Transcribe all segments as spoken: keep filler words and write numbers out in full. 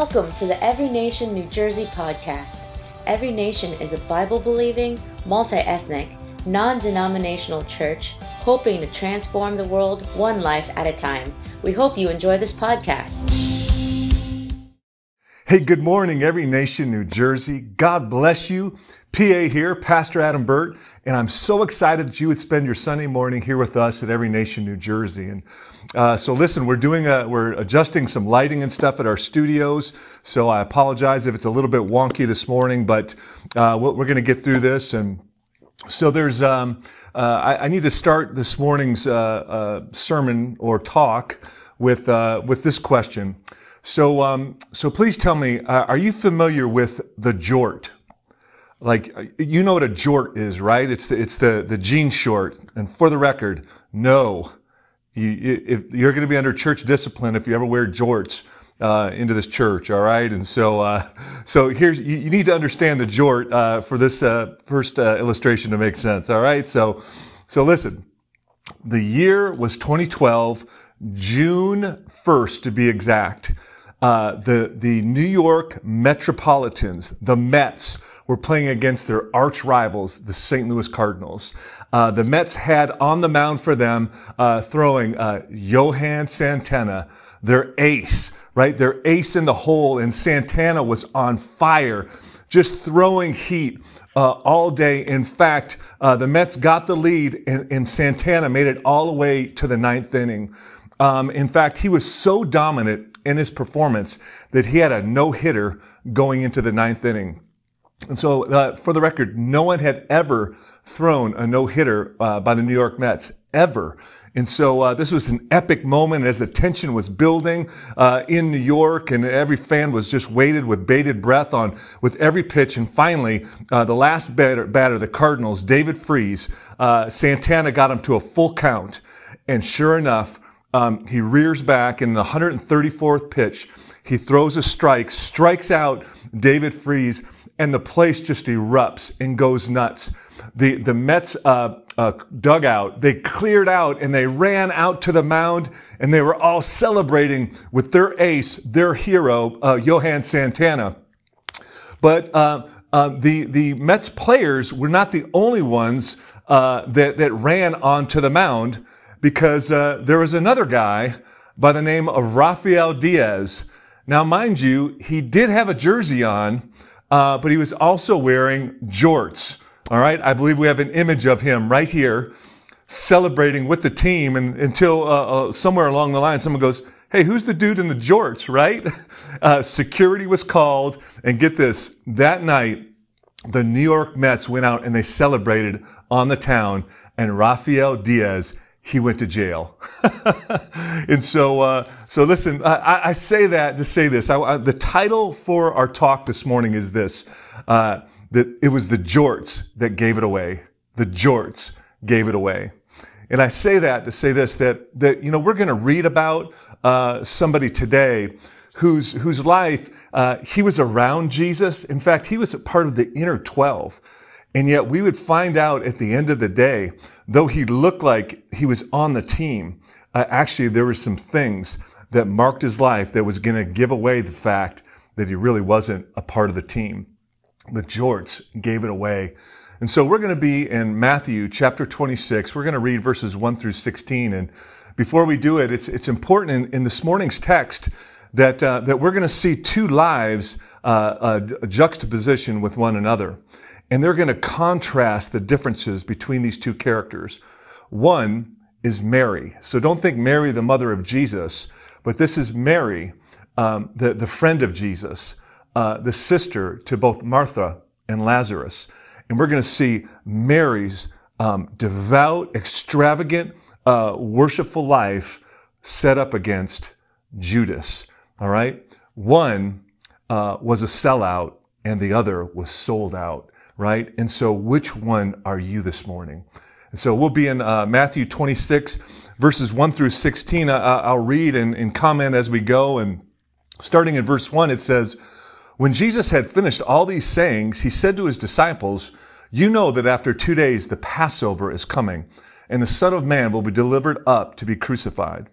Welcome to the Every Nation New Jersey podcast. Every Nation is a Bible-believing, multi-ethnic, non-denominational church hoping to transform the world one life at a time. We hope you enjoy this podcast. Hey, good morning, Every Nation New Jersey. God bless you. P A here, Pastor Adam Burt, and I'm so excited that you would spend your Sunday morning here with us at Every Nation New Jersey. And uh, so, listen, we're doing a, we're adjusting some lighting and stuff at our studios. So I apologize if it's a little bit wonky this morning, but uh, we're going to get through this. And so there's, um, uh, I, I need to start this morning's uh, uh, sermon or talk with uh, with this question. So, um, so please tell me, uh, are you familiar with the jort? Like, you know what a jort is, right? It's the, it's the, the jean short. And for the record, no. You, if you're going to be under church discipline if you ever wear jorts uh, into this church, all right? And so, uh, so here's you, you need to understand the jort uh, for this uh, first uh, illustration to make sense, all right? So, so listen. The year was twenty twelve, June first to be exact. Uh, the the New York Metropolitans, the Mets, were playing against their arch rivals, the Saint Louis Cardinals. Uh, the Mets had on the mound for them uh, throwing uh, Johan Santana, their ace, right? Their ace in the hole, and Santana was on fire, just throwing heat uh, all day. In fact, uh, the Mets got the lead, and, and Santana made it all the way to the ninth inning. Um, in fact, he was so dominant in his performance that he had a no-hitter going into the ninth inning. And so, uh, for the record, no one had ever thrown a no-hitter uh, by the New York Mets, ever. And so uh, this was an epic moment as the tension was building uh, in New York, and every fan was just waited with bated breath on with every pitch. And finally, uh, the last batter, batter, the Cardinals, David Freese, uh, Santana got him to a full count. And sure enough, um, he rears back in the one hundred thirty-fourth pitch. He throws a strike, strikes out David Freese, and the place just erupts and goes nuts. The the Mets uh, uh, dugout, they cleared out and they ran out to the mound, and they were all celebrating with their ace, their hero, uh, Johan Santana. But uh, uh, the the Mets players were not the only ones uh, that that ran onto the mound, because uh, there was another guy by the name of Rafael Diaz. Now, mind you, he did have a jersey on. Uh, but he was also wearing jorts. All right, I believe we have an image of him right here celebrating with the team, and until uh, uh, somewhere along the line someone goes, "Hey, who's the dude in the jorts?" Right? Uh, security was called, and get this: that night, the New York Mets went out and they celebrated on the town, and Rafael Diaz, he went to jail. And so, uh, so listen, I, I say that to say this. I, I, the title for our talk this morning is this, uh, that it was the jorts that gave it away. The jorts gave it away. And I say that to say this, that, that you know, we're going to read about uh, somebody today whose, whose life, uh, he was around Jesus. In fact, he was a part of the inner twelve. And yet we would find out at the end of the day, though he looked like he was on the team, uh, actually there were some things that marked his life that was going to give away the fact that he really wasn't a part of the team. The jorts gave it away. And so we're going to be in Matthew chapter twenty-six. We're going to read verses one through sixteen. And before we do it, it's it's important in, in this morning's text that uh, that we're going to see two lives uh, uh, juxtaposition with one another. And they're going to contrast the differences between these two characters. One is Mary. So don't think Mary, the mother of Jesus, but this is Mary, um, the, the friend of Jesus, uh, the sister to both Martha and Lazarus. And we're going to see Mary's um, devout, extravagant, uh, worshipful life set up against Judas. All right? One uh, was a sellout and the other was sold out. Right? And so which one are you this morning? And so we'll be in uh, Matthew twenty-six, verses one through sixteen. I, I'll read and, and comment as we go. And starting in verse one, it says, "When Jesus had finished all these sayings, he said to his disciples, 'You know that after two days the Passover is coming, and the Son of Man will be delivered up to be crucified.'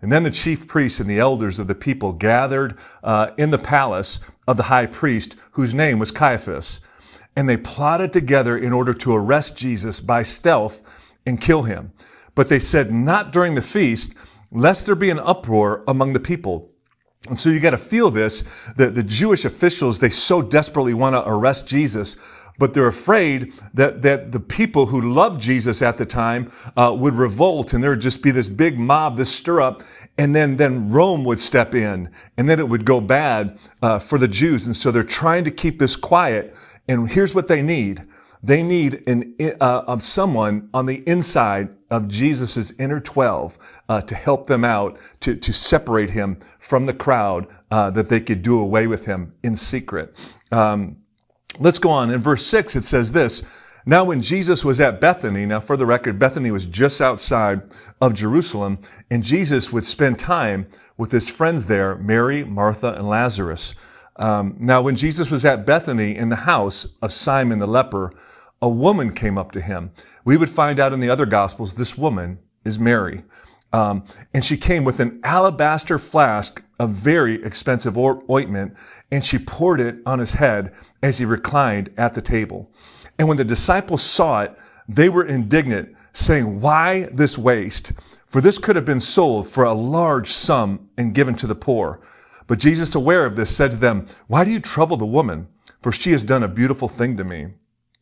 And then the chief priests and the elders of the people gathered uh, in the palace of the high priest, whose name was Caiaphas. And they plotted together in order to arrest Jesus by stealth and kill him. But they said, not during the feast, lest there be an uproar among the people. And so you got to feel this, that the Jewish officials, they so desperately want to arrest Jesus, but they're afraid that, that the people who loved Jesus at the time uh, would revolt, and there would just be this big mob, this stir up, and then, then Rome would step in, and then it would go bad uh, for the Jews. And so they're trying to keep this quiet, and here's what they need. They need an, uh, of someone on the inside of Jesus' inner twelve uh, to help them out, to, to separate him from the crowd, uh, that they could do away with him in secret. Um, let's go on. In verse six, it says this. Now when Jesus was at Bethany, now for the record, Bethany was just outside of Jerusalem, and Jesus would spend time with his friends there, Mary, Martha, and Lazarus. Um, now when Jesus was at Bethany in the house of Simon the leper, a woman came up to him. We would find out in the other Gospels, this woman is Mary. Um, and she came with an alabaster flask of very expensive ointment, and she poured it on his head as he reclined at the table. And when the disciples saw it, they were indignant, saying, "Why this waste? For this could have been sold for a large sum and given to the poor." But Jesus, aware of this, said to them, "Why do you trouble the woman? For she has done a beautiful thing to me."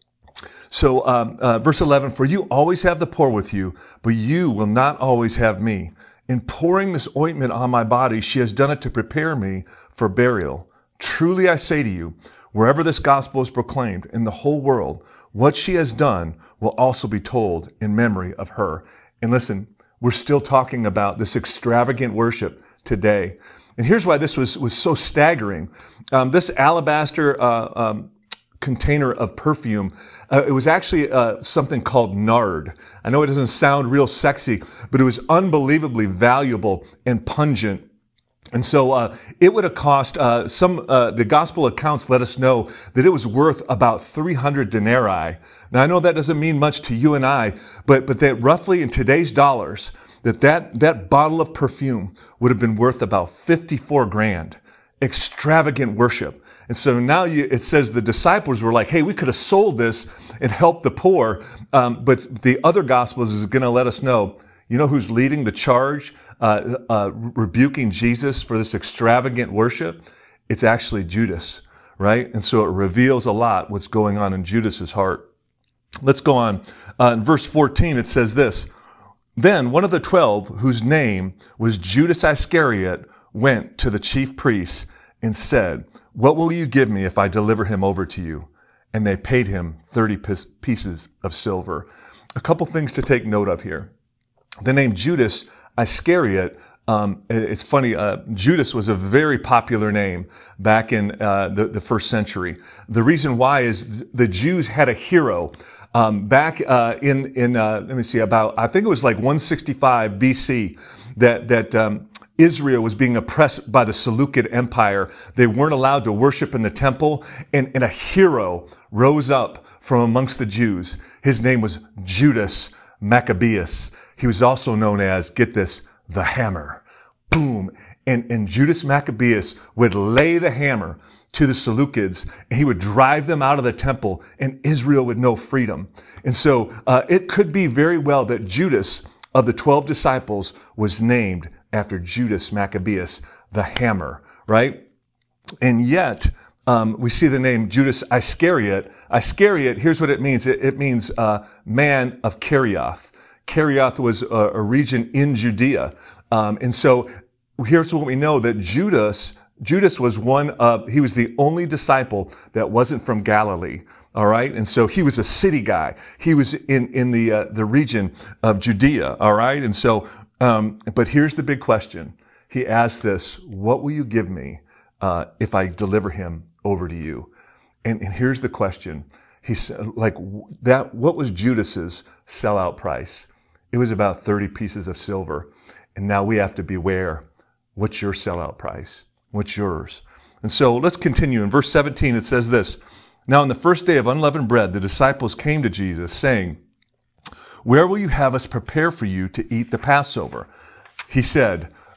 So um, uh, verse eleven, "For you always have the poor with you, but you will not always have me. In pouring this ointment on my body, she has done it to prepare me for burial. Truly I say to you, wherever this gospel is proclaimed in the whole world, what she has done will also be told in memory of her." And listen, we're still talking about this extravagant worship today. And here's why this was, was so staggering. Um, this alabaster uh, um, container of perfume, uh, it was actually uh, something called nard. I know it doesn't sound real sexy, but it was unbelievably valuable and pungent. And so uh, it would have cost, uh, some, uh, the gospel accounts let us know that it was worth about three hundred denarii. Now I know that doesn't mean much to you and I, but, but that roughly in today's dollars, that, that that bottle of perfume would have been worth about fifty-four grand. Extravagant worship. And so now you, it says the disciples were like, hey, we could have sold this and helped the poor. Um, but the other gospels is going to let us know, you know who's leading the charge, uh, uh, rebuking Jesus for this extravagant worship? It's actually Judas, right? And so it reveals a lot what's going on in Judas's heart. Let's go on. Uh, in verse fourteen, it says this. Then one of the twelve, whose name was Judas Iscariot, went to the chief priests and said, "What will you give me if I deliver him over to you?" And they paid him thirty pieces of silver. A couple things to take note of here. The name Judas Iscariot, um, it's funny, uh, Judas was a very popular name back in uh, the, the first century. The reason why is the Jews had a hero um, back uh, in, in uh, let me see, about, I think it was like one sixty-five B C, that, that um, Israel was being oppressed by the Seleucid Empire. They weren't allowed to worship in the temple, and, and a hero rose up from amongst the Jews. His name was Judas Maccabeus. He was also known as, get this, the hammer. Boom. And, and Judas Maccabeus would lay the hammer to the Seleucids, and he would drive them out of the temple, and Israel would know freedom. And so uh, it could be very well that Judas of the twelve disciples was named after Judas Maccabeus, the hammer, right? And yet, um, we see the name Judas Iscariot. Iscariot, here's what it means. It, it means uh, man of Kerioth. Kerioth was a, a region in Judea. Um, and so here's what we know, that Judas, Judas was one of, he was the only disciple that wasn't from Galilee. All right. And so he was a city guy. He was in, in the, uh, the region of Judea. All right. And so, um, but here's the big question. He asked this, what will you give me, uh, if I deliver him over to you? And, and here's the question. He said, like that, what was Judas's sellout price? It was about thirty pieces of silver. And now we have to beware. What's your sellout price? What's yours? And so let's continue. In verse seventeen, it says this. Now on the first day of unleavened bread, the disciples came to Jesus, saying, "Where will you have us prepare for you to eat the Passover?" He said,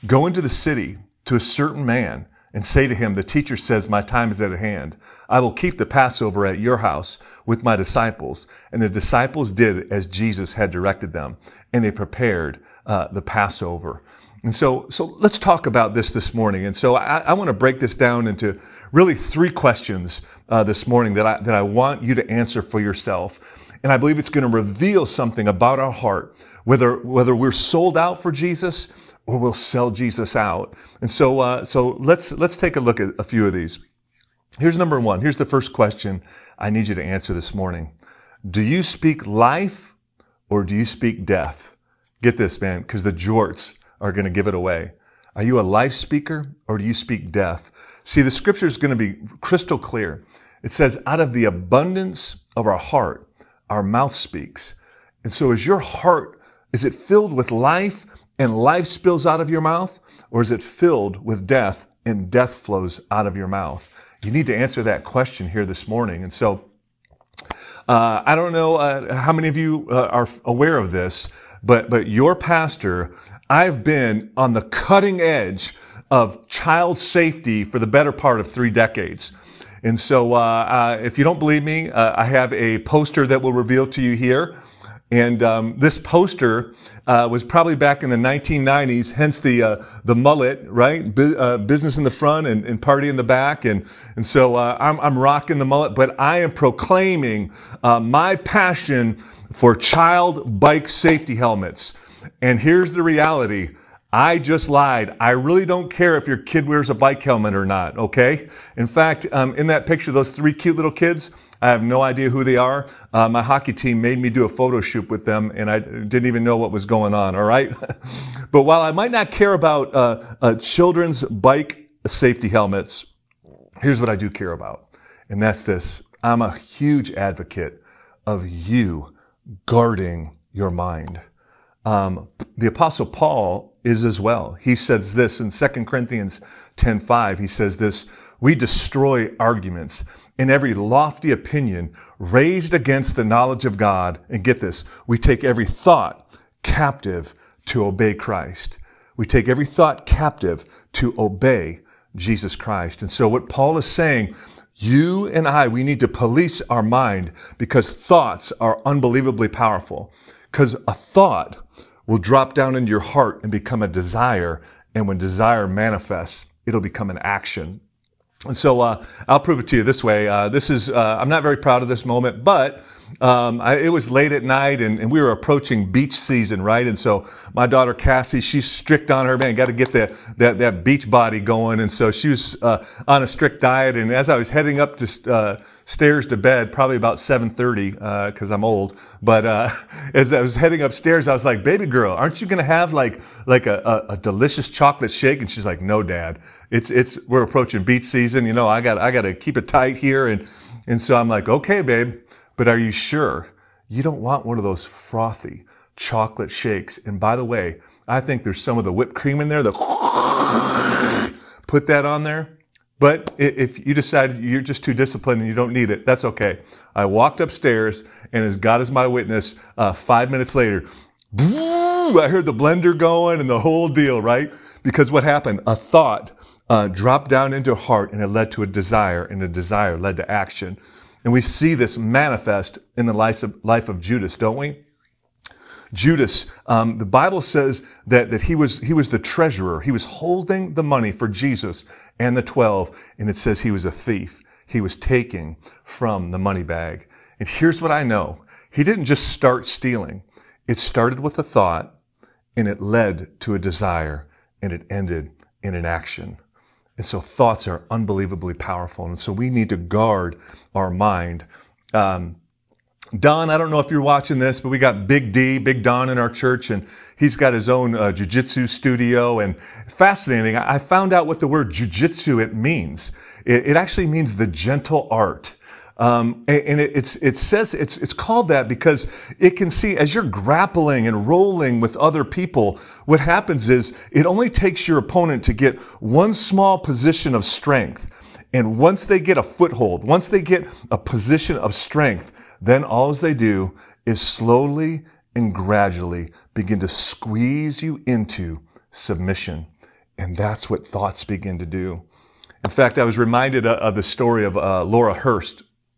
Go into the city to a certain man and say to him, the teacher says, my time is at hand. I will keep the Passover at your house with my disciples. And the disciples did as Jesus had directed them, and they prepared uh, the Passover. And so, so let's talk about this this morning. And so I, I want to break this down into really three questions uh, this morning that I, that I want you to answer for yourself. And I believe it's going to reveal something about our heart, whether whether we're sold out for Jesus or we'll sell Jesus out. And so, uh, so let's let's take a look at a few of these. Here's number one. Here's the first question I need you to answer this morning. Do you speak life or do you speak death? Get this, man, because the jorts are going to give it away. Are you a life speaker or do you speak death? See, the scripture is going to be crystal clear. It says, out of the abundance of our heart, our mouth speaks. And so is your heart, is it filled with life and life spills out of your mouth? Or is it filled with death and death flows out of your mouth? You need to answer that question here this morning. And so uh, I don't know uh, how many of you uh, are aware of this, but but your pastor, I've been on the cutting edge of child safety for the better part of three decades. And so uh, uh, if you don't believe me, uh, I have a poster that will reveal to you here. And um, this poster uh, was probably back in the nineteen nineties, hence the uh, the mullet, right? Bu- uh, business in the front and, and party in the back. And and so uh, I'm, I'm rocking the mullet, but I am proclaiming uh, my passion for child bike safety helmets. And here's the reality. I just lied. I really don't care if your kid wears a bike helmet or not, okay? In fact, um, in that picture, those three cute little kids, I have no idea who they are. Uh, my hockey team made me do a photo shoot with them, and I didn't even know what was going on, all right? But while I might not care about uh, uh, children's bike safety helmets, here's what I do care about, and that's this. I'm a huge advocate of you guarding your mind. Um, the Apostle Paul is as well. He says this in Second Corinthians ten five. He says this, we destroy arguments and every lofty opinion raised against the knowledge of God. And get this, we take every thought captive to obey Christ. We take every thought captive to obey Jesus Christ. And so what Paul is saying, you and I, we need to police our mind because thoughts are unbelievably powerful. Because a thought will drop down into your heart and become a desire. And when desire manifests, it'll become an action. And so uh, I'll prove it to you this way. Uh, this is, uh, I'm not very proud of this moment, but um, I, it was late at night and, and we were approaching beach season, right? And so my daughter Cassie, she's strict on her, man, got to get that, that, that beach body going. And so she was uh, on a strict diet. And as I was heading up to uh, stairs to bed, probably about seven thirty, because uh, I'm old, but uh, as I was heading upstairs, I was like, baby girl, aren't you going to have like like a, a, a delicious chocolate shake? And she's like, no, Dad. It's it's we're approaching beach season, you know. I got I got to keep it tight here, and and so I'm like, okay, babe, but are you sure you don't want one of those frothy chocolate shakes? And by the way, I think there's some of the whipped cream in there. The put that on there. But if you decide you're just too disciplined and you don't need it, that's okay. I walked upstairs, and as God is my witness, uh, five minutes later, I heard the blender going and the whole deal, right? Because what happened? A thought Uh, dropped down into a heart, and it led to a desire, and a desire led to action. And we see this manifest in the life of, life of Judas, don't we? Judas, um, the Bible says that, that he was he was the treasurer. He was holding the money for Jesus and the twelve, and it says he was a thief. He was taking from the money bag. And here's what I know. He didn't just start stealing. It started with a thought, and it led to a desire, and it ended in an action. And so thoughts are unbelievably powerful. And so we need to guard our mind. Um, Don, I don't know if you're watching this, but we got Big D, Big Don in our church, and he's got his own uh, jiu-jitsu studio. And fascinating, I found out what the word jiu-jitsu it means. It, it actually means the gentle art. Um, and and it, it's, it says it's, it's called that because it can see as you're grappling and rolling with other people, what happens is it only takes your opponent to get one small position of strength. And once they get a foothold, once they get a position of strength, then all they do is slowly and gradually begin to squeeze you into submission. And that's what thoughts begin to do. In fact, I was reminded of the story of uh, Laura Hurst.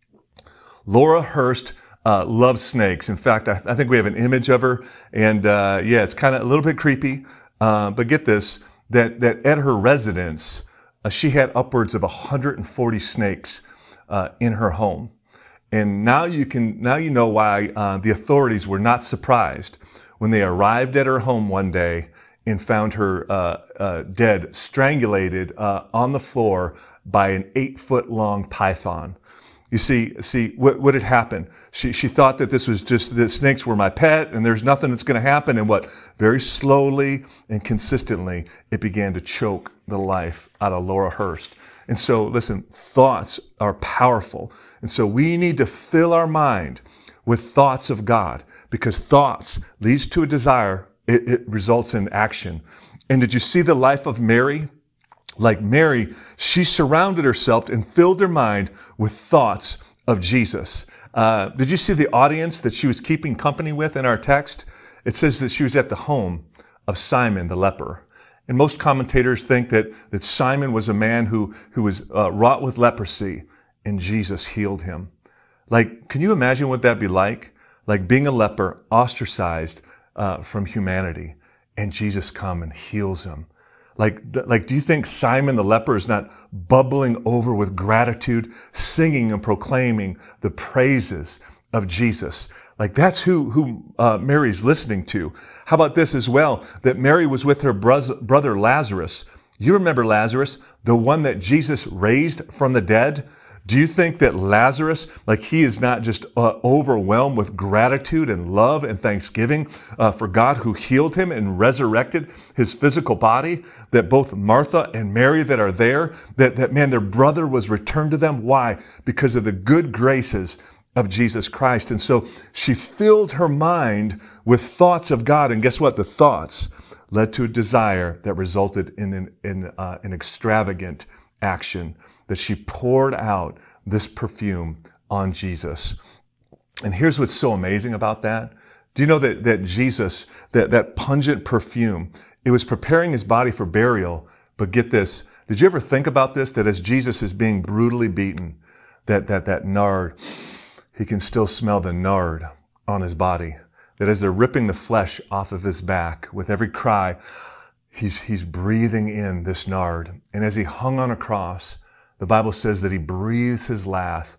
Laura Hurst uh, loves snakes. In fact, I, I think we have an image of her. And uh, yeah, it's kind of a little bit creepy. Uh, but get this, that, that at her residence, uh, she had upwards of one hundred forty snakes uh, in her home. And now you can now you know why uh, the authorities were not surprised when they arrived at her home one day and found her uh, uh, dead, strangulated uh, on the floor by an eight-foot-long python. You see, see what, what had happened? She she thought that this was just the snakes were my pet, and there's nothing that's going to happen. And what? Very slowly and consistently, it began to choke the life out of Laura Hurst. And so, listen, thoughts are powerful. And so we need to fill our mind with thoughts of God, because thoughts leads to a desire. It, it results in action. And did you see the life of Mary? Like Mary, she surrounded herself and filled her mind with thoughts of Jesus. Uh, did you see the audience that she was keeping company with in our text? It says that she was at the home of Simon the leper. And most commentators think that, that Simon was a man who, who was uh, wrought with leprosy, and Jesus healed him. Like, can you imagine what that'd be like? Like being a leper, ostracized uh, from humanity, and Jesus come and heals him. Like, like, do you think Simon the leper is not bubbling over with gratitude, singing and proclaiming the praises of Jesus? Like, that's who, who uh, Mary's listening to. How about this as well, that Mary was with her bro- brother Lazarus. You remember Lazarus, the one that Jesus raised from the dead? Do you think that Lazarus, like he is not just uh, overwhelmed with gratitude and love and thanksgiving uh, for God who healed him and resurrected his physical body, that both Martha and Mary that are there, that, that man, their brother was returned to them? Why? Because of the good graces of Jesus Christ. And so she filled her mind with thoughts of God. And guess what? The thoughts led to a desire that resulted in an, in, uh, an extravagant action, that she poured out this perfume on Jesus. And here's what's so amazing about that. Do you know that, that Jesus, that, that pungent perfume, it was preparing his body for burial. But get this, did you ever think about this? That as Jesus is being brutally beaten, that, that, that nard, he can still smell the nard on his body. That as they're ripping the flesh off of his back, with every cry, he's, he's breathing in this nard. And as he hung on a cross, the Bible says that he breathes his last.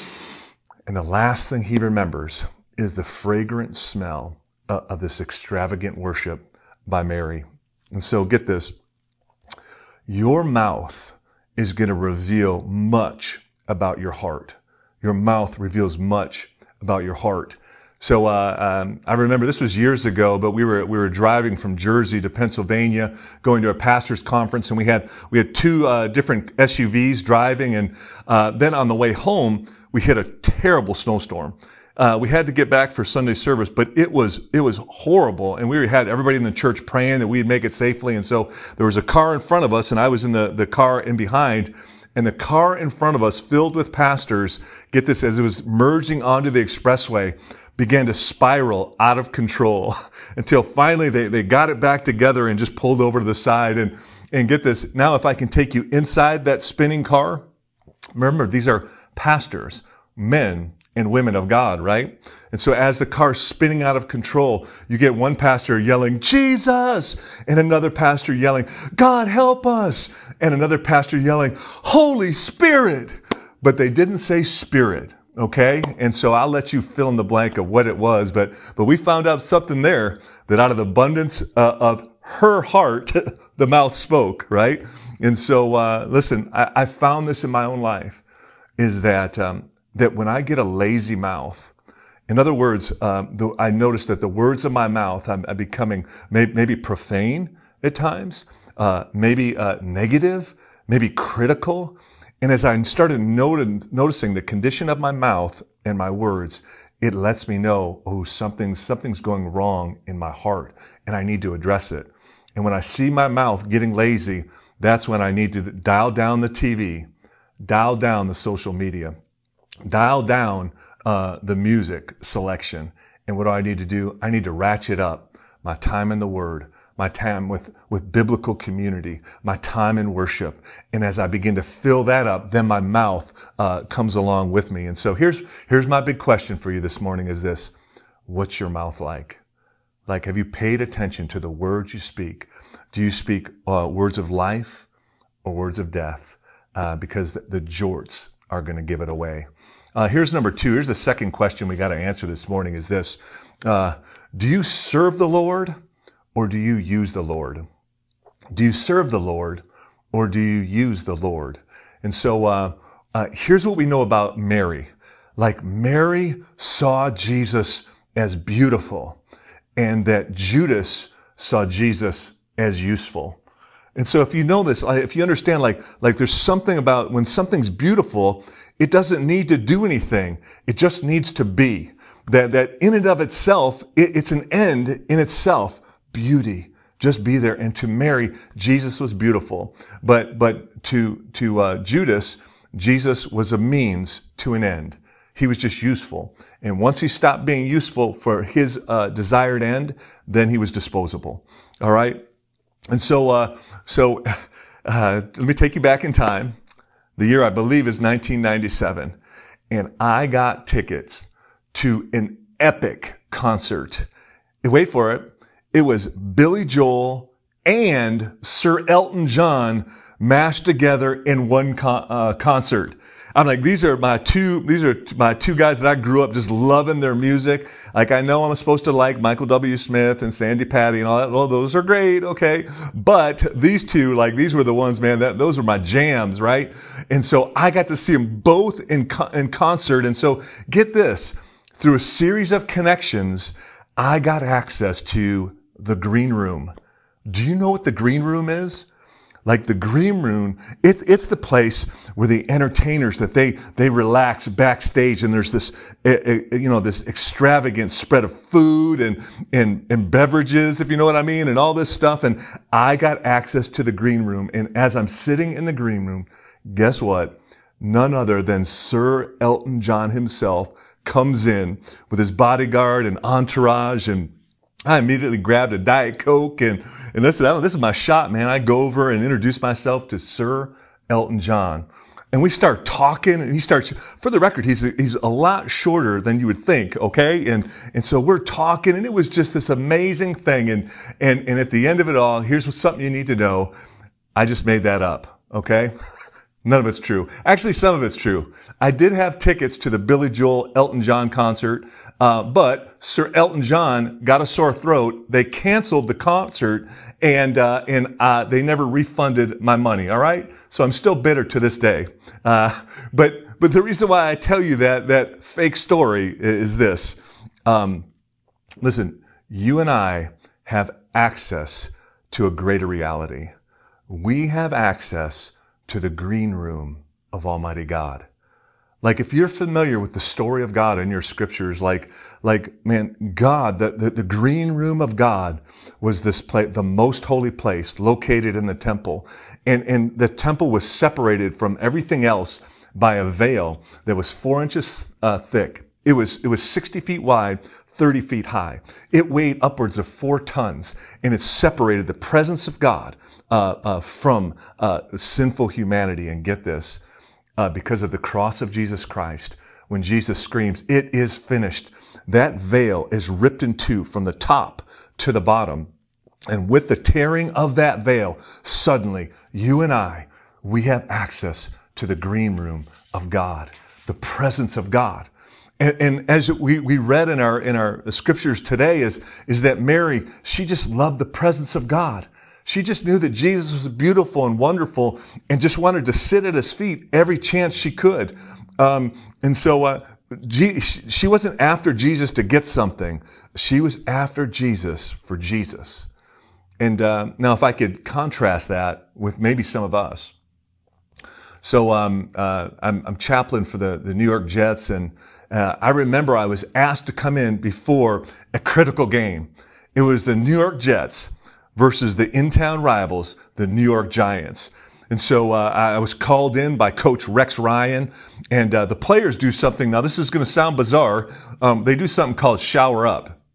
And the last thing he remembers is the fragrant smell of this extravagant worship by Mary. And so get this. Your mouth is going to reveal much about your heart. Your mouth reveals much about your heart. So uh, um, I remember this was years ago, but we were we were driving from Jersey to Pennsylvania, going to a pastor's conference, and we had we had two uh, different S U Vs driving, and uh, then on the way home we hit a terrible snowstorm. Uh, we had to get back for Sunday service, but it was it was horrible, and we had everybody in the church praying that we'd make it safely. And so there was a car in front of us, and I was in the the car in behind. And the car in front of us, filled with pastors, get this, as it was merging onto the expressway, began to spiral out of control until finally they, they got it back together and just pulled over to the side. And, and get this, now if I can take you inside that spinning car, remember, these are pastors, men and women of God, right? And so as the car's spinning out of control, you get one pastor yelling, Jesus, and another pastor yelling, God help us, and another pastor yelling, Holy Spirit. But they didn't say Spirit, okay? And so I'll let you fill in the blank of what it was, but but we found out something there, that out of the abundance uh, of her heart, the mouth spoke, right? And so, uh, listen, I, I found this in my own life, is that um, that when I get a lazy mouth, in other words, um, the, I noticed that the words of my mouth, I'm, I'm becoming may, maybe profane at times, uh, maybe uh, negative, maybe critical. And as I started noted, noticing the condition of my mouth and my words, it lets me know, oh, something's, something's going wrong in my heart, and I need to address it. And when I see my mouth getting lazy, that's when I need to dial down the T V, dial down the social media, dial down uh, the music selection. And what do I need to do? I need to ratchet up my time in the Word, my time with, with biblical community, my time in worship. And as I begin to fill that up, then my mouth uh, comes along with me. And so here's here's my big question for you this morning is this. What's your mouth like? Like, have you paid attention to the words you speak? Do you speak uh, words of life or words of death? Uh, because the, the jorts are going to give it away. Uh, here's number two. Here's the second question we got to answer this morning is this. Uh, do you serve the Lord or do you use the Lord? Do you serve the Lord or do you use the Lord? And so uh, uh, here's what we know about Mary. Like, Mary saw Jesus as beautiful and that Judas saw Jesus as useful. And so if you know this, if you understand, like, like there's something about when something's beautiful, it doesn't need to do anything. It just needs to be. That, that in and of itself, it, it's an end in itself. Beauty. Just be there. And to Mary, Jesus was beautiful. But, but to, to uh, Judas, Jesus was a means to an end. He was just useful. And once he stopped being useful for his uh, desired end, then he was disposable. All right? And so, uh, so uh, let me take you back in time. The year, I believe, is nineteen ninety-seven. And I got tickets to an epic concert. And wait for it. It was Billy Joel and Sir Elton John mashed together in one con- uh, concert. I'm like, these are my two, these are my two guys that I grew up just loving their music. Like, I know I'm supposed to like Michael W. Smith and Sandy Patty and all that. Well, those are great. Okay. But these two, like, these were the ones, man, that those were my jams, right? And so I got to see them both in, in concert. And so get this, through a series of connections, I got access to the green room. Do you know what the green room is? Like, the green room, it's it's the place where the entertainers, that they they relax backstage, and there's this uh, uh, you know this extravagant spread of food and and and beverages, if you know what I mean, and all this stuff. And I got access to the green room, and as I'm sitting in the green room, guess what? None other than Sir Elton John himself comes in with his bodyguard and entourage, and I immediately grabbed a Diet Coke and And listen, I don't, this is my shot, man. I go over and introduce myself to Sir Elton John. And we start talking, and he starts, for the record, he's a, he's a lot shorter than you would think, okay? And and so we're talking, and it was just this amazing thing. And and and at the end of it all, here's what, something you need to know. I just made that up, okay? None of it's true. Actually, some of it's true. I did have tickets to the Billy Joel Elton John concert, uh, but Sir Elton John got a sore throat. They canceled the concert, and uh, and uh, they never refunded my money. All right, so I'm still bitter to this day. Uh, but but the reason why I tell you that that fake story is this. Um, listen, you and I have access to a greater reality. We have access to the green room of Almighty God. Like, if you're familiar with the story of God in your scriptures, like, like man, God, the, the, the green room of God was this place, the most holy place located in the temple. And, and the temple was separated from everything else by a veil that was four inches uh, thick. It was, it was sixty feet wide, thirty feet high. It weighed upwards of four tons, and it separated the presence of God uh, uh, from uh, sinful humanity. And get this, uh, because of the cross of Jesus Christ, when Jesus screams, "It is finished," that veil is ripped in two from the top to the bottom. And with the tearing of that veil, suddenly, you and I, we have access to the green room of God, the presence of God. And, and as we, we read in our in our scriptures today is, is that Mary, she just loved the presence of God. She just knew that Jesus was beautiful and wonderful and just wanted to sit at his feet every chance she could. Um, and so uh, G- she wasn't after Jesus to get something. She was after Jesus for Jesus. And uh, now if I could contrast that with maybe some of us. So um, uh, I'm, I'm chaplain for the, the New York Jets, and uh, I remember I was asked to come in before a critical game. It was the New York Jets versus the in-town rivals, the New York Giants. And so uh, I was called in by Coach Rex Ryan, and uh, the players do something. Now, this is going to sound bizarre. Um, they do something called shower up.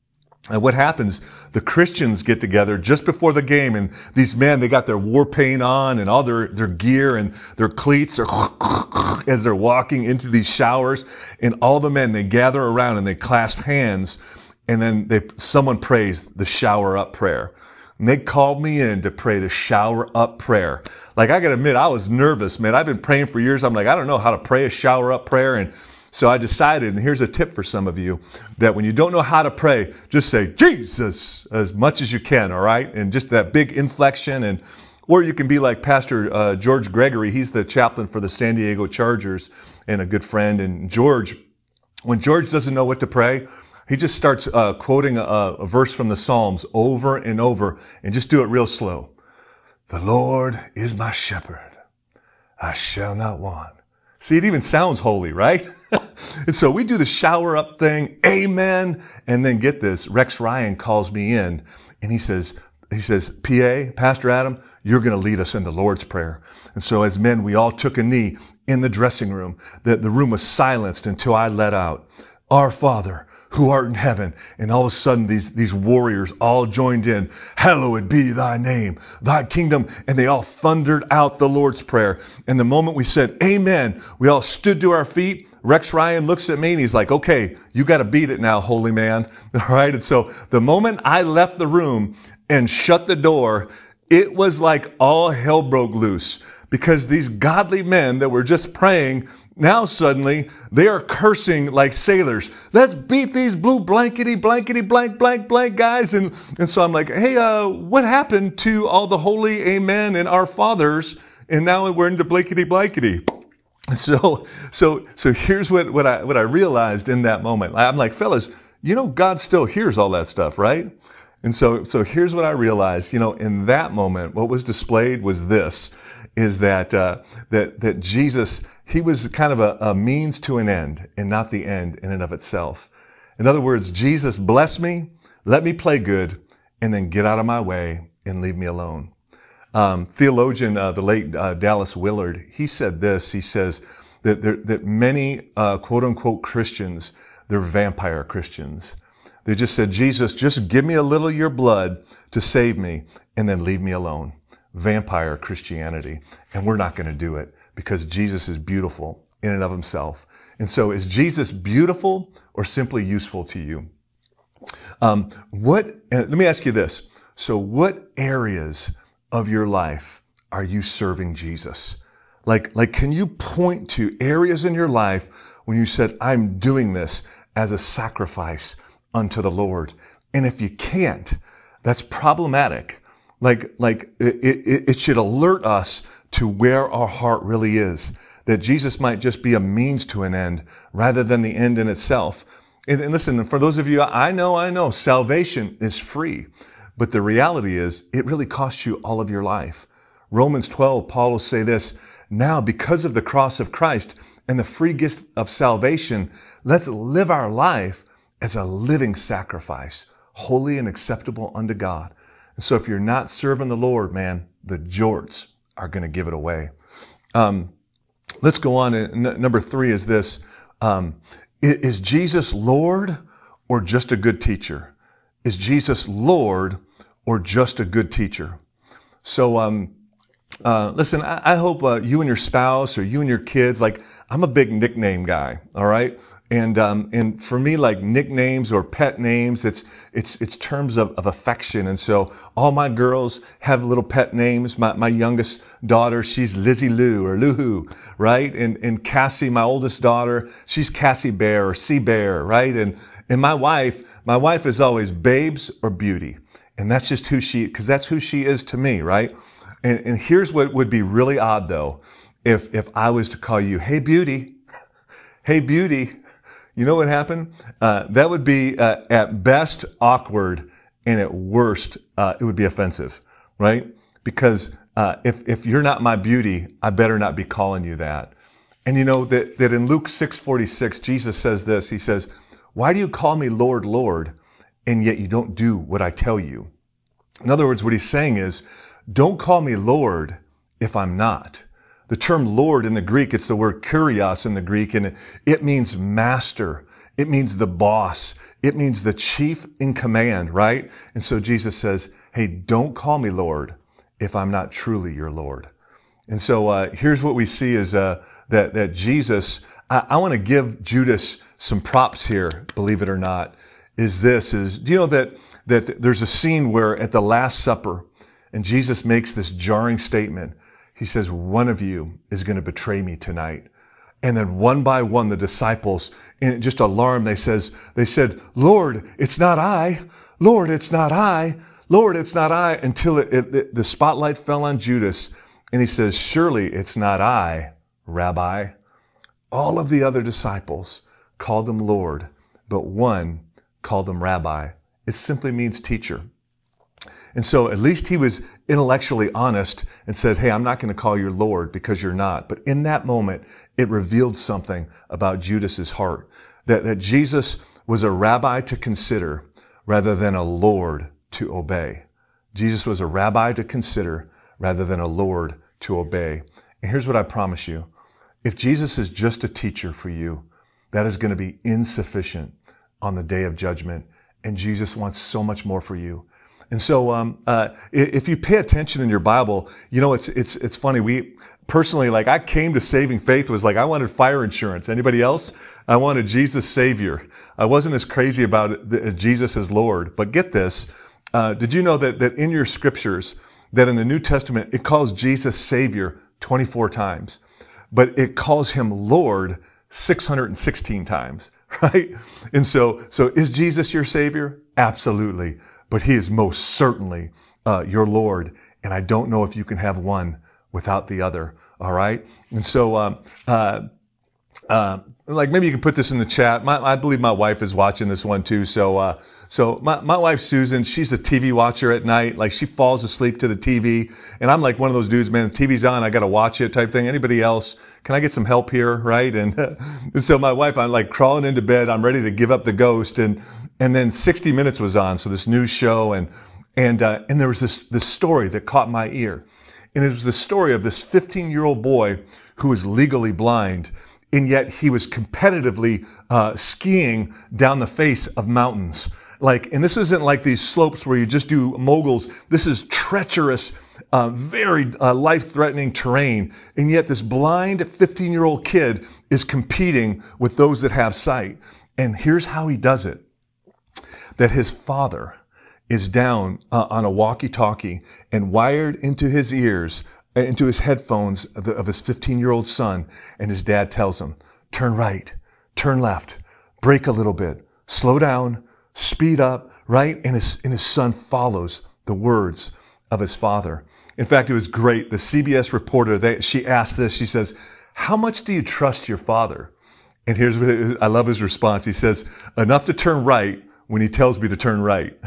And what happens, the Christians get together just before the game, and these men, they got their war paint on and all their, their gear, and their cleats are as they're walking into these showers, and all the men, they gather around and they clasp hands, and then they someone prays the shower up prayer. And they called me in to pray the shower up prayer. Like, I gotta admit, I was nervous, man. I've been praying for years. I'm like, I don't know how to pray a shower up prayer. And so I decided, and here's a tip for some of you, that when you don't know how to pray, just say Jesus as much as you can, all right? And just that big inflection. And or you can be like Pastor uh, George Gregory. He's the chaplain for the San Diego Chargers and a good friend. And George, when George doesn't know what to pray, he just starts uh, quoting a, a verse from the Psalms over and over, and just do it real slow. The Lord is my shepherd. I shall not want. See, it even sounds holy, right? And so we do the shower up thing. Amen. And then get this. Rex Ryan calls me in and he says, he says, P A, Pastor Adam, you're going to lead us in the Lord's Prayer. And so as men, we all took a knee in the dressing room. The, the room was silenced until I let out, Our Father, who art in heaven. And all of a sudden, these, these warriors all joined in. Hallowed be thy name, thy kingdom. And they all thundered out the Lord's Prayer. And the moment we said, Amen, we all stood to our feet. Rex Ryan looks at me and he's like, okay, you got to beat it now, holy man. All right. And so the moment I left the room and shut the door, it was like all hell broke loose, because these godly men that were just praying, now suddenly they are cursing like sailors. Let's beat these blue blankety, blankety, blank, blank, blank guys. And, and so I'm like, hey, uh, what happened to all the holy amen and our fathers? And now we're into blankety, blankety. So, so, so here's what, what I, what I realized in that moment. I'm like, fellas, you know, God still hears all that stuff, right? And so, so here's what I realized, you know, in that moment, what was displayed was this, is that, uh, that, that Jesus, he was kind of a, a means to an end and not the end in and of itself. In other words, Jesus bless me, let me play good, and then get out of my way and leave me alone. Um, theologian, uh, the late uh, Dallas Willard, he said this. He says that there, that many uh, quote unquote Christians, they're vampire Christians. They just said, Jesus, just give me a little of your blood to save me, and then leave me alone. Vampire Christianity. And we're not going to do it, because Jesus is beautiful in and of himself. And so, is Jesus beautiful or simply useful to you? Um, what? Uh, let me ask you this. So, what areas of your life are you serving Jesus? Like, like, can you point to areas in your life when you said, I'm doing this as a sacrifice unto the Lord? And if you can't, that's problematic. Like, like it, it, it should alert us to where our heart really is. That Jesus might just be a means to an end rather than the end in itself. And, and listen, for those of you, I know, I know, salvation is free. But the reality is, it really costs you all of your life. Romans twelve, Paul will say this, now because of the cross of Christ and the free gift of salvation, let's live our life as a living sacrifice, holy and acceptable unto God. And so if you're not serving the Lord, man, the jorts are going to give it away. Um, let's go on. N- number three is this. Um, is Jesus Lord or just a good teacher? Is Jesus Lord or just a good teacher? So, um, uh, listen, I, I hope uh, you and your spouse or you and your kids, like, I'm a big nickname guy, all right? And um, and for me, like nicknames or pet names, it's it's it's terms of, of affection. And so all my girls have little pet names. My my youngest daughter, she's Lizzie Lou or Lou-Hoo, right? And and Cassie, my oldest daughter, she's Cassie Bear or Sea Bear, right? And and my wife, my wife is always Babes or Beauty. And that's just who she, because that's who she is to me, right? And and here's what would be really odd though, if if I was to call you, hey Beauty, hey Beauty. You know what happened? Uh, that would be uh, at best awkward, and at worst uh, it would be offensive, right? Because uh, if if you're not my beauty, I better not be calling you that. And you know that that in Luke six forty-six, Jesus says this. He says, "Why do you call me Lord, Lord, and yet you don't do what I tell you?" In other words, what he's saying is, don't call me Lord if I'm not. The term Lord in the Greek, it's the word kurios in the Greek, and it, it means master. It means the boss. It means the chief in command, right? And so Jesus says, hey, don't call me Lord if I'm not truly your Lord. And so uh, here's what we see is uh, that, that Jesus, I, I want to give Judas some props here, believe it or not, is this, is, do you know that, that there's a scene where at the Last Supper, and Jesus makes this jarring statement. He says, one of you is going to betray me tonight. And then one by one, the disciples, in just alarmed, they says, they said, Lord, it's not I. Lord, it's not I. Lord, it's not I. Until it, it, it, the spotlight fell on Judas. And he says, surely it's not I, Rabbi. All of the other disciples called him Lord, but one called him Rabbi. It simply means teacher. And so at least he was intellectually honest and said, hey, I'm not going to call you Lord because you're not. But in that moment, it revealed something about Judas's heart, that, that Jesus was a rabbi to consider rather than a Lord to obey. Jesus was a rabbi to consider rather than a Lord to obey. And here's what I promise you. If Jesus is just a teacher for you, that is going to be insufficient on the day of judgment. And Jesus wants so much more for you. And so, um, uh, if you pay attention in your Bible, you know, it's, it's, it's funny. We personally, like I came to saving faith was like, I wanted fire insurance. Anybody else? I wanted Jesus Savior. I wasn't as crazy about it, as Jesus as Lord, but get this. Uh, did you know that, that in your scriptures, that in the New Testament, it calls Jesus Savior twenty-four times, but it calls him Lord six hundred sixteen times, right? And so, so is Jesus your Savior? Absolutely. But he is most certainly uh, your Lord. And I don't know if you can have one without the other. All right. And so, um, uh, uh, like maybe you can put this in the chat. My, I believe my wife is watching this one too. So, uh, so my, my wife, Susan, she's a T V watcher at night. Like she falls asleep to the T V. And I'm like one of those dudes, man, the T V's on, I got to watch it type thing. Anybody else? Can I get some help here? Right. And, uh, and so my wife, I'm like crawling into bed. I'm ready to give up the ghost. And, and then sixty minutes was on. So this news show and, and, uh, and there was this, this story that caught my ear. And it was the story of this fifteen year old boy who was legally blind. And yet he was competitively uh, skiing down the face of mountains. Like, and this isn't like these slopes where you just do moguls. This is treacherous, uh, very uh, life-threatening terrain. And yet this blind fifteen-year-old kid is competing with those that have sight. And here's how he does it. That his father is down uh, on a walkie-talkie and wired into his ears, into his headphones of, the, of his fifteen-year-old son, and his dad tells him, turn right, turn left, brake a little bit, slow down, speed up, right? And his, and his son follows the words of his father. In fact, it was great. The C B S reporter, they, she asked this, she says, how much do you trust your father? And here's what it is. I love his response. He says, enough to turn right when he tells me to turn right.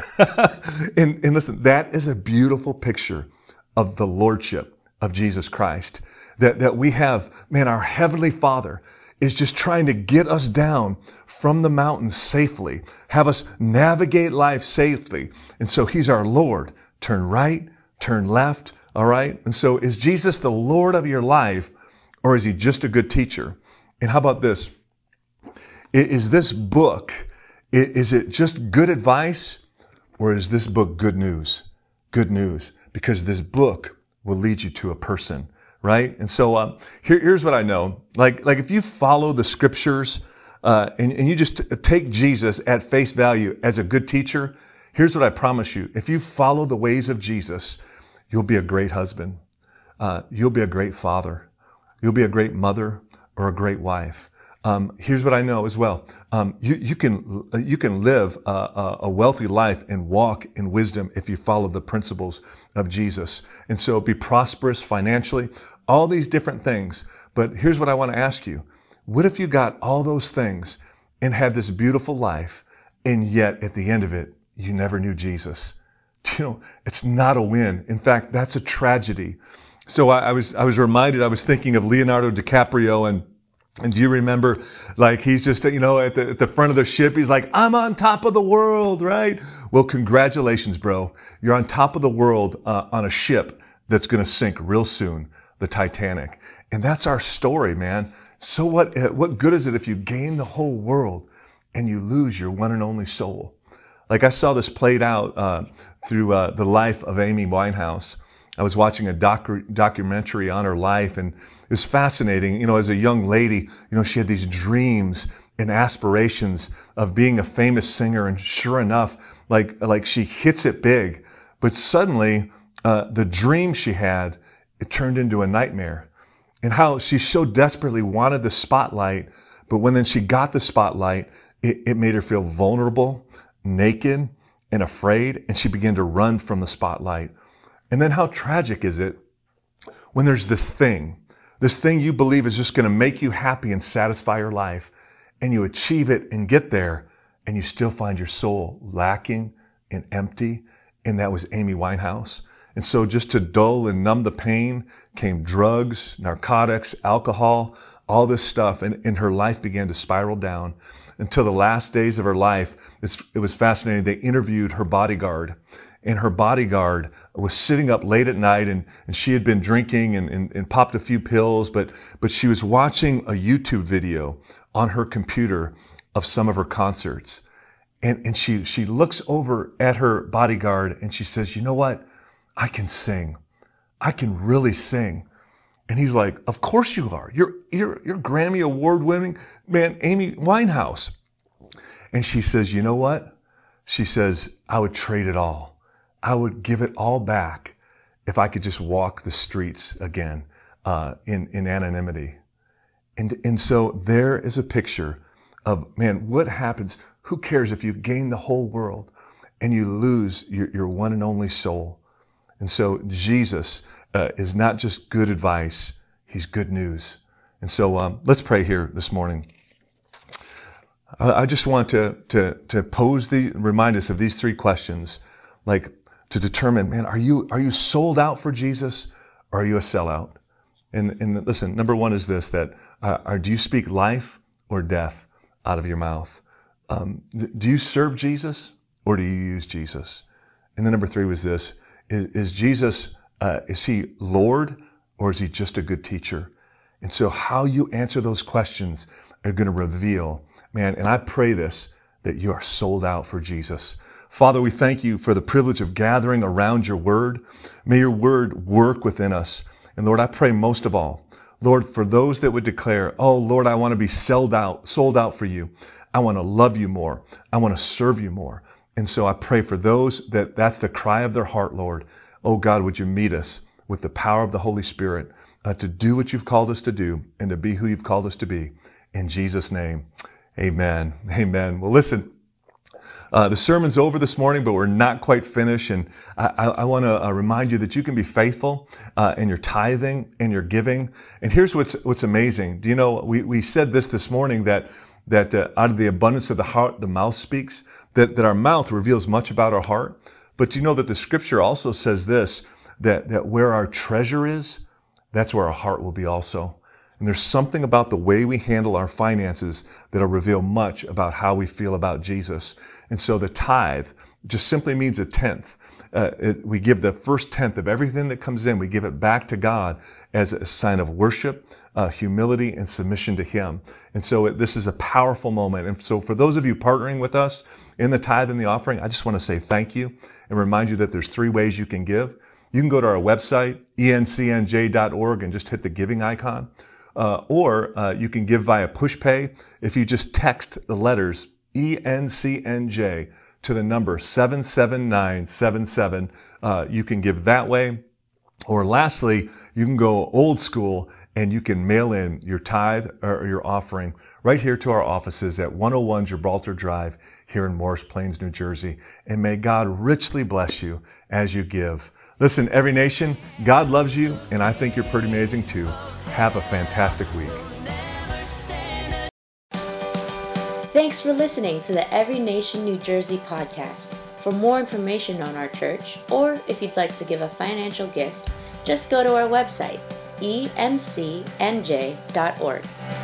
and, and listen, that is a beautiful picture of the lordship of Jesus Christ, that, that we have, man, our Heavenly Father is just trying to get us down from the mountains safely, have us navigate life safely. And so he's our Lord. Turn right, turn left, all right? And so is Jesus the Lord of your life, or is he just a good teacher? And how about this? Is this book, is it just good advice, or is this book good news? Good news, because this book will lead you to a person, right? And so um, here, here's what I know. Like, like if you follow the scriptures uh, and, and you just take Jesus at face value as a good teacher, here's what I promise you. If you follow the ways of Jesus, you'll be a great husband. Uh, you'll be a great father. You'll be a great mother or a great wife. Um, here's what I know as well. Um, you, you can you can live a, a wealthy life and walk in wisdom if you follow the principles of Jesus. And so be prosperous financially, all these different things. But here's what I want to ask you. What if you got all those things and had this beautiful life, and yet at the end of it, you never knew Jesus? You know, it's not a win. In fact, that's a tragedy. So I, I was I was reminded, I was thinking of Leonardo DiCaprio, and And do you remember, like, he's just, you know, at the, at the front of the ship, he's like, I'm on top of the world, right? Well, congratulations, bro. You're on top of the world uh, on a ship that's going to sink real soon. the Titanic. And that's our story, man. So what, what good is it if you gain the whole world and you lose your one and only soul? Like, I saw this played out uh, through uh, the life of Amy Winehouse. I was watching a docu- documentary on her life, and it was fascinating. You know, as a young lady, you know, she had these dreams and aspirations of being a famous singer, and sure enough, like like she hits it big. But suddenly, uh, the dream she had, it turned into a nightmare. And how she so desperately wanted the spotlight, but when then she got the spotlight, it, it made her feel vulnerable, naked, and afraid, and she began to run from the spotlight. And then how tragic is it when there's this thing, this thing you believe is just going to make you happy and satisfy your life, and you achieve it and get there, and you still find your soul lacking and empty. And that was Amy Winehouse. And so just to dull and numb the pain came drugs, narcotics, alcohol, all this stuff. And, and her life began to spiral down until the last days of her life. It's, it was fascinating. They interviewed her bodyguard. And her bodyguard was sitting up late at night, and, and she had been drinking and, and, and popped a few pills, but, but she was watching a YouTube video on her computer of some of her concerts. And, and she, she looks over at her bodyguard and she says, you know what? I can sing. I can really sing. And he's like, of course you are. You're, you're, you're Grammy award winning, man, Amy Winehouse. And she says, you know what? She says, I would trade it all. I would give it all back if I could just walk the streets again uh, in, in anonymity. And, and so there is a picture of, man, what happens? Who cares if you gain the whole world and you lose your, your one and only soul? And so Jesus uh, is not just good advice, he's good news. And so um, let's pray here this morning. I, I just want to, to, to pose the, remind us of these three questions, like to determine, man, are you, are you sold out for Jesus, or are you a sellout? And, and listen, number one is this, that uh, are, do you speak life or death out of your mouth? Um, do you serve Jesus, or do you use Jesus? And then number three was this, is, is Jesus, uh, is he Lord, or is he just a good teacher? And so how you answer those questions are going to reveal, man, and I pray this, that you are sold out for Jesus. Father, we thank you for the privilege of gathering around your word. May your word work within us. And Lord, I pray most of all, Lord, for those that would declare, oh, Lord, I want to be sold out, sold out for you. I want to love you more. I want to serve you more. And so I pray for those that that's the cry of their heart, Lord. Oh, God, would you meet us with the power of the Holy Spirit uh, to do what you've called us to do and to be who you've called us to be. In Jesus' name, amen. Amen. Well, listen. Uh, the sermon's over this morning, but we're not quite finished. And I, I, I want to uh, remind you that you can be faithful uh, in your tithing and your giving. And here's what's what's amazing. Do you know, we, we said this this morning, that that uh, out of the abundance of the heart, the mouth speaks, that, that our mouth reveals much about our heart. But you know that the scripture also says this, that, that where our treasure is, that's where our heart will be also. And there's something about the way we handle our finances that'll reveal much about how we feel about Jesus. And so the tithe just simply means a tenth. Uh, it, we give the first tenth of everything that comes in. We give it back to God as a sign of worship, uh, humility, and submission to Him. And so it, this is a powerful moment. And so for those of you partnering with us in the tithe and the offering, I just want to say thank you and remind you that there's three ways you can give. You can go to our website, E N C N J dot org, and just hit the giving icon. Uh, or uh, you can give via PushPay if you just text the letters E N C N J to the number seven seven nine seven seven. Uh, you can give that way. Or lastly, you can go old school and you can mail in your tithe or your offering right here to our offices at one oh one Gibraltar Drive here in Morris Plains, New Jersey. And may God richly bless you as you give. Listen, Every Nation, God loves you, and I think you're pretty amazing too. Have a fantastic week. Thanks for listening to the Every Nation New Jersey podcast. For more information on our church, or if you'd like to give a financial gift, just go to our website, E N C N J dot org.